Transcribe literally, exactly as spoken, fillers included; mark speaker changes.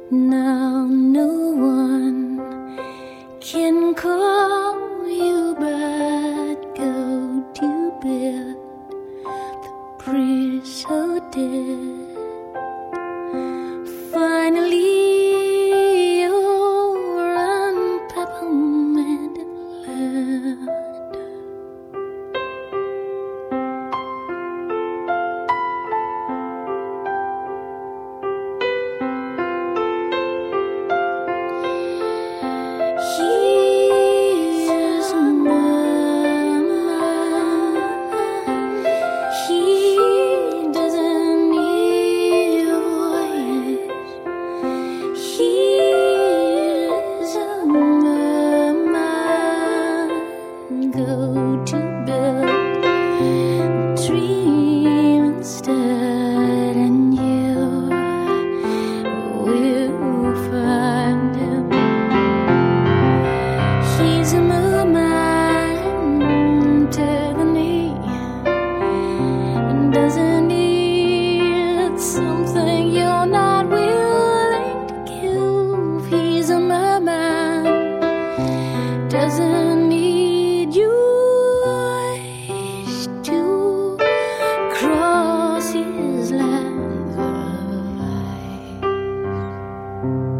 Speaker 1: Now no one can call you but go to bed. The bridge so dead. Finally you're on peppermint land. He's a man. He doesn't need a voice. He's a man. Go to bed, dream instead, and you will find him. He's a merman to the knee, and doesn't need something you're not willing to give. He's a merman, doesn't need you to cross his land of ice.